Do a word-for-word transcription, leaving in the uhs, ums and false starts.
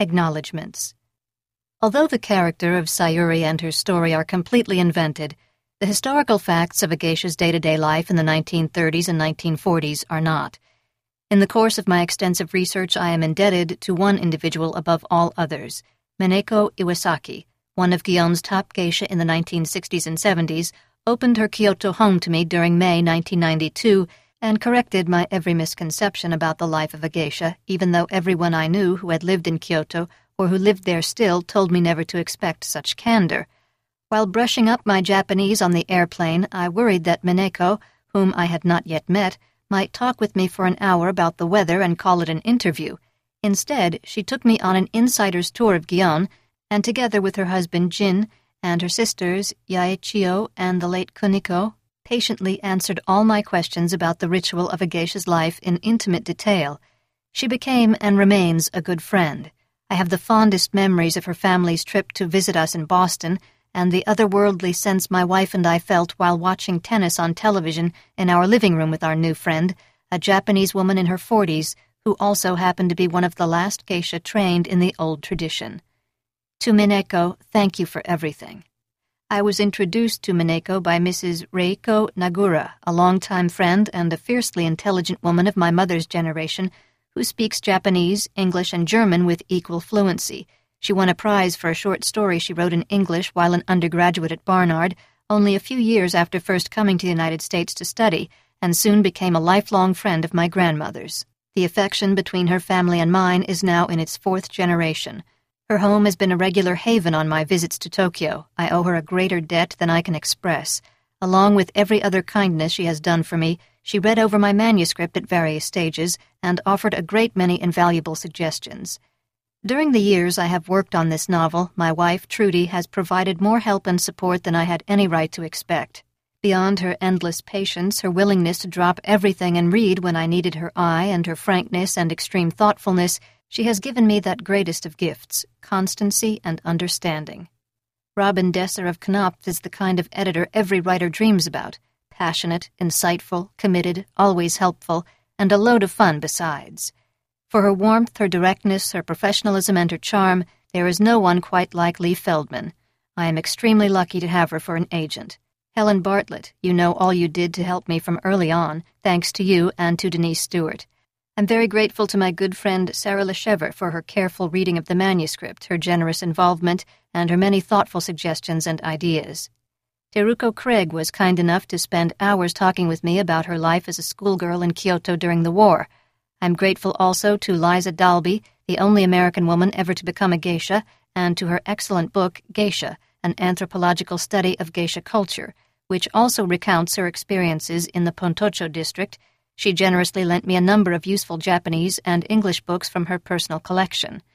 Acknowledgements. Although the character of Sayuri and her story are completely invented, the historical facts of a geisha's day-to-day life in the nineteen thirties and nineteen forties are not. In the course of my extensive research, I am indebted to one individual above all others, Mineko Iwasaki, one of Gion's top geisha in the nineteen sixties and seventies, opened her Kyoto home to me during May nineteen ninety-two and corrected my every misconception about the life of a geisha, even though everyone I knew who had lived in Kyoto or who lived there still told me never to expect such candor. While brushing up my Japanese on the airplane, I worried that Mineko, whom I had not yet met, might talk with me for an hour about the weather and call it an interview. Instead, she took me on an insider's tour of Gion, and together with her husband Jin and her sisters Yaechio and the late Kuniko, patiently answered all my questions about the ritual of a geisha's life in intimate detail. She became and remains a good friend. I have the fondest memories of her family's trip to visit us in Boston and the otherworldly sense my wife and I felt while watching tennis on television in our living room with our new friend, a Japanese woman in her forties who also happened to be one of the last geisha trained in the old tradition. To Mineko, thank you for everything. I was introduced to Mineko by Missus Reiko Nagura, a longtime friend and a fiercely intelligent woman of my mother's generation who speaks Japanese, English, and German with equal fluency. She won a prize for a short story she wrote in English while an undergraduate at Barnard, only a few years after first coming to the United States to study, and soon became a lifelong friend of my grandmother's. The affection between her family and mine is now in its fourth generation. Her home has been a regular haven on my visits to Tokyo. I owe her a greater debt than I can express. Along with every other kindness she has done for me, she read over my manuscript at various stages and offered a great many invaluable suggestions. During the years I have worked on this novel, my wife, Trudy, has provided more help and support than I had any right to expect. Beyond her endless patience, her willingness to drop everything and read when I needed her eye, and her frankness and extreme thoughtfulness, she has given me that greatest of gifts, constancy and understanding. Robin Desser of Knopf is the kind of editor every writer dreams about, passionate, insightful, committed, always helpful, and a load of fun besides. For her warmth, her directness, her professionalism, and her charm, there is no one quite like Lee Feldman. I am extremely lucky to have her for an agent. Helen Bartlett, you know all you did to help me from early on, thanks to you and to Denise Stewart. I'm very grateful to my good friend Sarah Lechevre for her careful reading of the manuscript, her generous involvement, and her many thoughtful suggestions and ideas. Teruko Craig was kind enough to spend hours talking with me about her life as a schoolgirl in Kyoto during the war. I'm grateful also to Liza Dalby, the only American woman ever to become a geisha, and to her excellent book, Geisha, an anthropological study of geisha culture, which also recounts her experiences in the Pontocho district. She generously lent me a number of useful Japanese and English books from her personal collection.